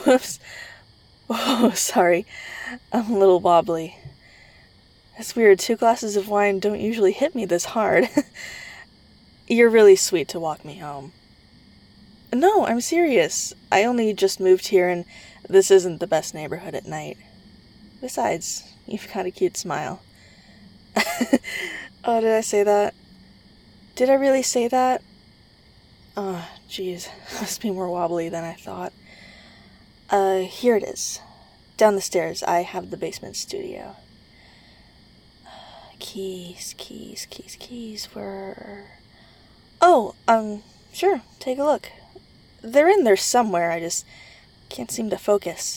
Whoops. Oh, sorry. I'm a little wobbly. It's weird, 2 glasses of wine don't usually hit me this hard. You're really sweet to walk me home. No, I'm serious. I only just moved here and this isn't the best neighborhood at night. Besides, you've got a cute smile. Oh, did I say that? Did I really say that? Oh, jeez. Must be more wobbly than I thought. Here it is. Down the stairs, I have the basement studio. Keys. Where... Oh, sure, take a look. They're in there somewhere, I just can't seem to focus.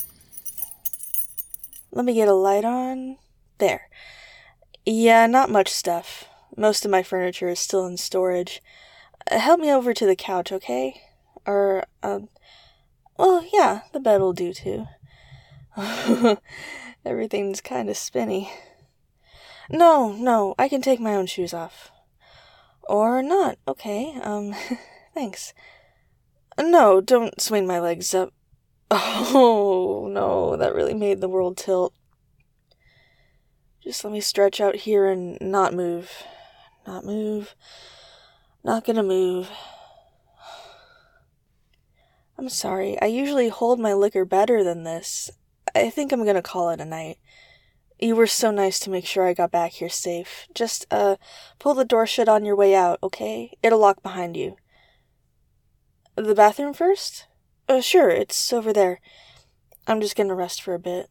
Let me get a light on. There. Yeah, not much stuff. Most of my furniture is still in storage. Help me over to the couch, okay? Or, well, yeah, the bed will do too. Everything's kind of spinny. No, I can take my own shoes off. Or not, okay, thanks. No, don't swing my legs up. Oh, no, that really made the world tilt. Just let me stretch out here and not move. Not gonna move. I'm sorry, I usually hold my liquor better than this. I think I'm gonna call it a night. You were so nice to make sure I got back here safe. Just, pull the door shut on your way out, okay? It'll lock behind you. The bathroom first? Sure, it's over there. I'm just gonna rest for a bit.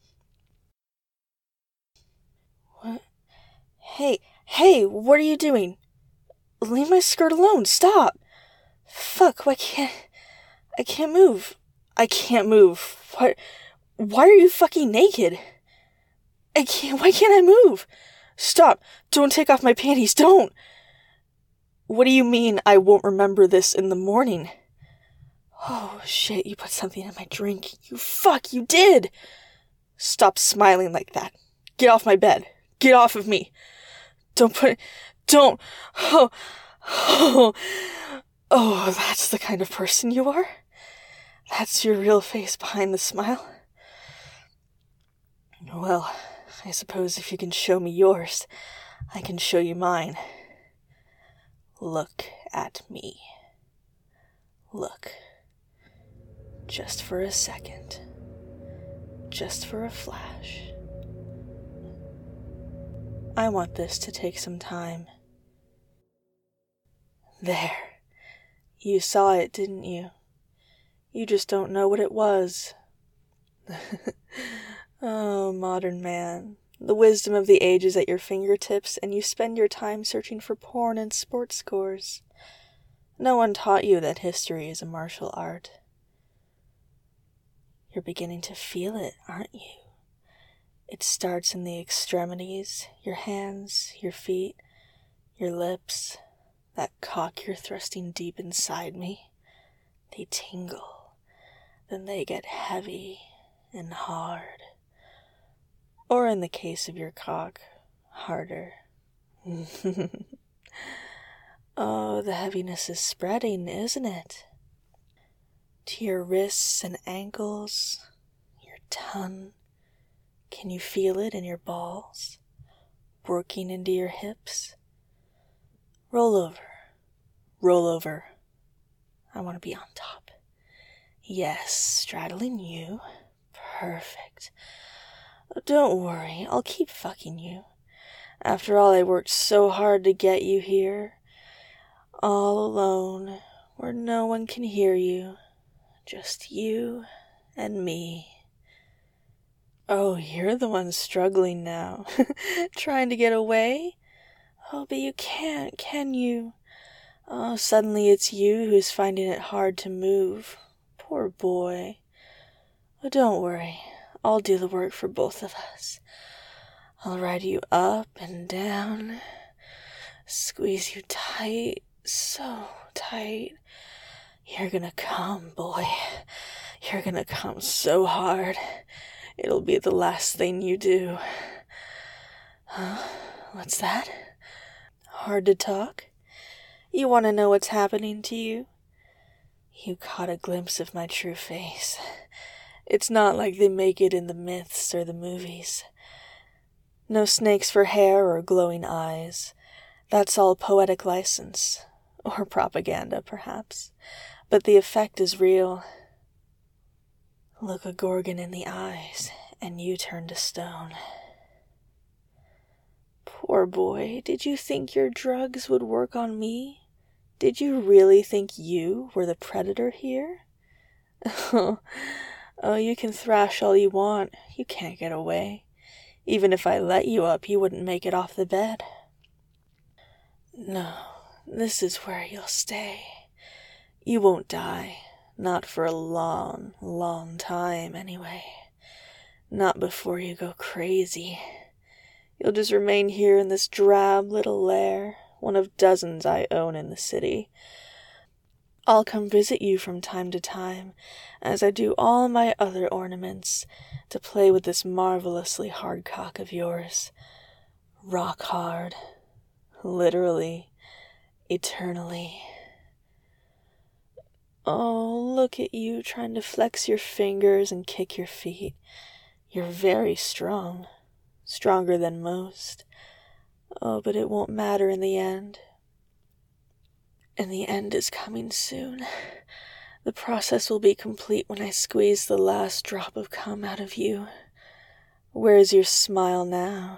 What? Hey, what are you doing? Leave my skirt alone, stop! Fuck, I can't move. I can't move. Why are you fucking naked? Why can't I move? Stop, don't take off my panties, don't! What do you mean I won't remember this in the morning? Oh, shit, you put something in my drink. You did! Stop smiling like that. Get off my bed. Get off of me. Don't. Oh, that's the kind of person you are? That's your real face behind the smile? Well, I suppose if you can show me yours, I can show you mine. Look at me. Look. Just for a second. Just for a flash. I want this to take some time. There. You saw it, didn't you? You just don't know what it was. Oh, modern man. The wisdom of the age is at your fingertips, and you spend your time searching for porn and sports scores. No one taught you that history is a martial art. You're beginning to feel it, aren't you? It starts in the extremities, your hands, your feet, your lips, that cock you're thrusting deep inside me. They tingle, then they get heavy and hard. Or in the case of your cock, harder. Oh, the heaviness is spreading, isn't it? To your wrists and ankles, your tongue. Can you feel it in your balls? Working into your hips? Roll over. I want to be on top. Yes, straddling you. Perfect. Don't worry, I'll keep fucking you. After all, I worked so hard to get you here. All alone, where no one can hear you. Just you and me. Oh, you're the one struggling now. Trying to get away? Oh, but you can't, can you? Oh, suddenly it's you who's finding it hard to move. Poor boy. Oh, don't worry. I'll do the work for both of us. I'll ride you up and down. Squeeze you tight. So tight. You're gonna come, boy. You're gonna come so hard. It'll be the last thing you do. Huh? What's that? Hard to talk? You want to know what's happening to you? You caught a glimpse of my true face. It's not like they make it in the myths or the movies. No snakes for hair or glowing eyes. That's all poetic license. Or propaganda, perhaps. But the effect is real. Look a Gorgon in the eyes, and you turn to stone. Poor boy, did you think your drugs would work on me? Did you really think you were the predator here? Oh, you can thrash all you want. You can't get away. Even if I let you up, you wouldn't make it off the bed. No, this is where you'll stay. You won't die. Not for a long, long time, anyway. Not before you go crazy. You'll just remain here in this drab little lair, one of dozens I own in the city. I'll come visit you from time to time, as I do all my other ornaments, to play with this marvelously hard cock of yours. Rock hard. Literally. Eternally. Oh, look at you trying to flex your fingers and kick your feet. You're very strong. Stronger than most. Oh, but it won't matter in the end. And the end is coming soon. The process will be complete when I squeeze the last drop of cum out of you. Where's your smile now?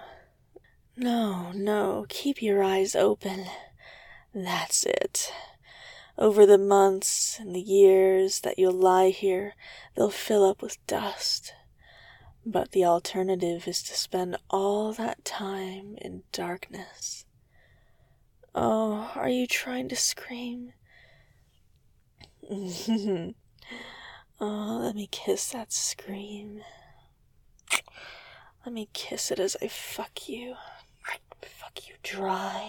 No, keep your eyes open. That's it. Over the months and the years that you'll lie here, they'll fill up with dust. But the alternative is to spend all that time in darkness. Oh, are you trying to scream? Oh, let me kiss that scream. Let me kiss it as I fuck you. Fuck you dry.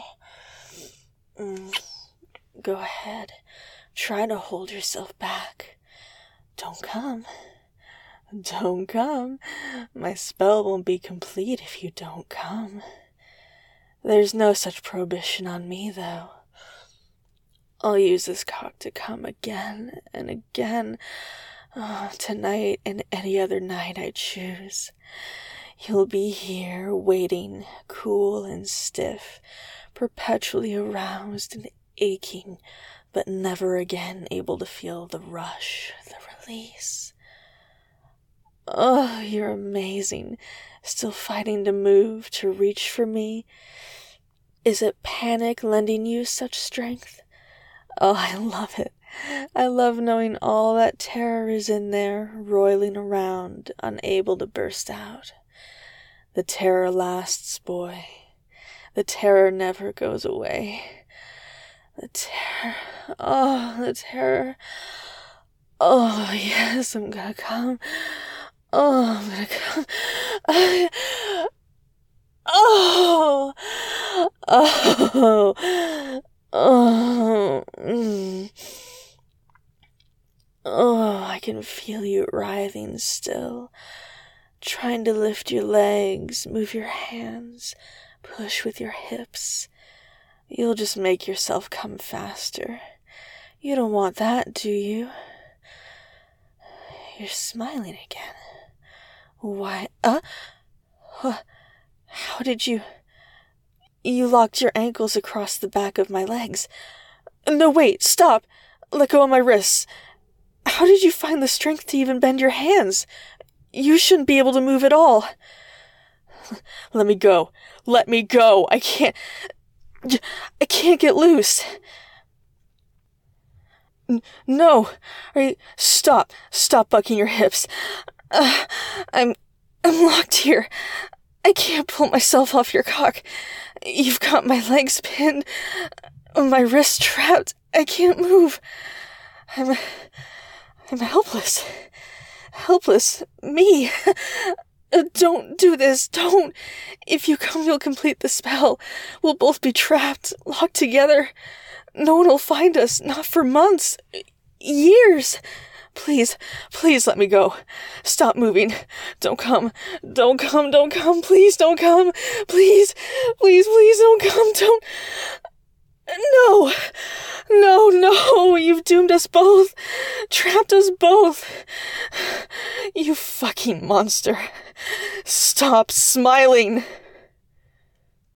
Go ahead. Try to hold yourself back. Don't come. Don't come. My spell won't be complete if you don't come. There's no such prohibition on me, though. I'll use this cock to come again and again. Oh, tonight and any other night I choose. You'll be here, waiting, cool and stiff, perpetually aroused and aching, but never again able to feel the rush, the release. Oh, you're amazing. Still fighting to move, to reach for me. Is it panic lending you such strength? Oh, I love it. I love knowing all that terror is in there, roiling around, unable to burst out. The terror lasts, boy. The terror never goes away. The terror. Oh, the terror. Oh, yes, I'm gonna come. Oh, I'm gonna come. Oh, oh, oh, oh, I can feel you writhing still, trying to lift your legs, move your hands, push with your hips. You'll just make yourself come faster. You don't want that, do you? You're smiling again. Why, how did you... You locked your ankles across the back of my legs. No, wait, stop! Let go of my wrists. How did you find the strength to even bend your hands? You shouldn't be able to move at all. Let me go. Let me go. I can't get loose. No. Stop bucking your hips. I'm locked here. I can't pull myself off your cock. You've got my legs pinned, my wrists trapped. I can't move. I'm helpless. Helpless. Me. Don't do this. Don't. If you come, you'll complete the spell. We'll both be trapped, locked together. No one will find us. Not for months. Years. Please let me go. Stop moving. Don't come. Don't come. Please don't come. Please don't come. Don't. No. You've doomed us both. Trapped us both. You fucking monster. Stop smiling.